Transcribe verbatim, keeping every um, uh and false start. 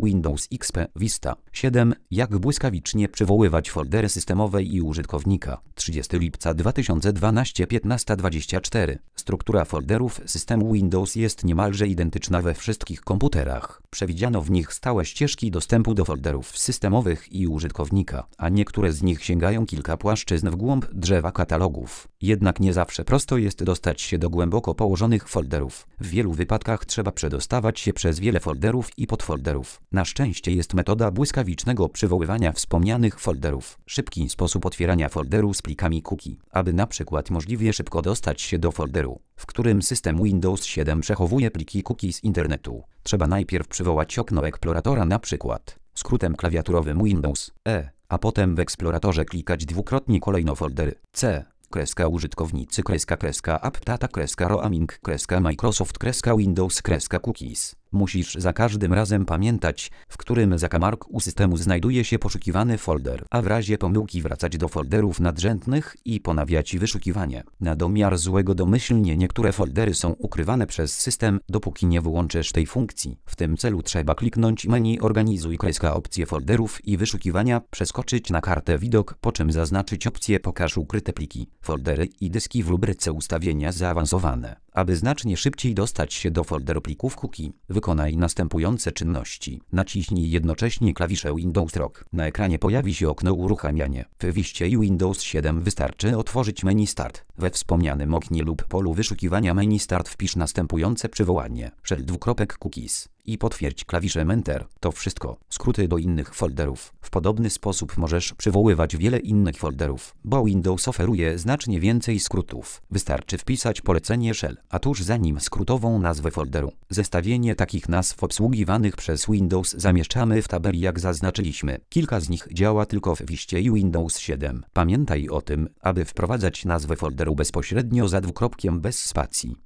Windows X P Vista siedem. Jak błyskawicznie przywoływać foldery systemowe i użytkownika. trzydziestego lipca dwa tysiące dwunastego piętnaście dwadzieścia cztery. Struktura folderów systemu Windows jest niemalże identyczna we wszystkich komputerach. Przewidziano w nich stałe ścieżki dostępu do folderów systemowych i użytkownika, a niektóre z nich sięgają kilka płaszczyzn w głąb drzewa katalogów. Jednak nie zawsze prosto jest dostać się do głęboko położonych folderów. W wielu wypadkach trzeba przedostawać się przez wiele folderów i podfolderów. Na szczęście jest metoda błyskawicznego przywoływania wspomnianych folderów. Szybki sposób otwierania folderu z plikami cookie. Aby na przykład możliwie szybko dostać się do folderu, w którym system Windows siedem przechowuje pliki cookie z internetu, trzeba najpierw przywołać okno eksploratora, na przykład skrótem klawiaturowym Windows E, a potem w eksploratorze klikać dwukrotnie kolejno foldery C, kreska użytkownicy, kreska kreska appdata, kreska roaming, kreska Microsoft, kreska Windows, kreska cookies. Musisz za każdym razem pamiętać, w którym zakamarku systemu znajduje się poszukiwany folder, a w razie pomyłki wracać do folderów nadrzędnych i ponawiać wyszukiwanie. Na domiar złego domyślnie niektóre foldery są ukrywane przez system, dopóki nie wyłączysz tej funkcji. W tym celu trzeba kliknąć menu Organizuj, kreska opcje folderów i wyszukiwania, przeskoczyć na kartę widok, po czym zaznaczyć opcję Pokaż ukryte pliki, foldery i dyski w rubryce Ustawienia zaawansowane. Aby znacznie szybciej dostać się do folderu plików cookie, wykonaj następujące czynności. Naciśnij jednocześnie klawisze Windows Rock. Na ekranie pojawi się okno Uruchamianie. W Wiście i Windows siedem wystarczy otworzyć menu Start. We wspomnianym oknie lub polu wyszukiwania menu Start wpisz następujące przywołanie. Shell dwukropek cookies i potwierdź klawiszem Enter. To wszystko. Skróty do innych folderów. W podobny sposób możesz przywoływać wiele innych folderów, bo Windows oferuje znacznie więcej skrótów. Wystarczy wpisać polecenie Shell, a tuż za nim skrótową nazwę folderu. Zestawienie takich nazw obsługiwanych przez Windows zamieszczamy w tabeli, jak zaznaczyliśmy. Kilka z nich działa tylko w Wiście i Windows siedem. Pamiętaj o tym, aby wprowadzać nazwę folderu bezpośrednio za dwukropkiem bez spacji.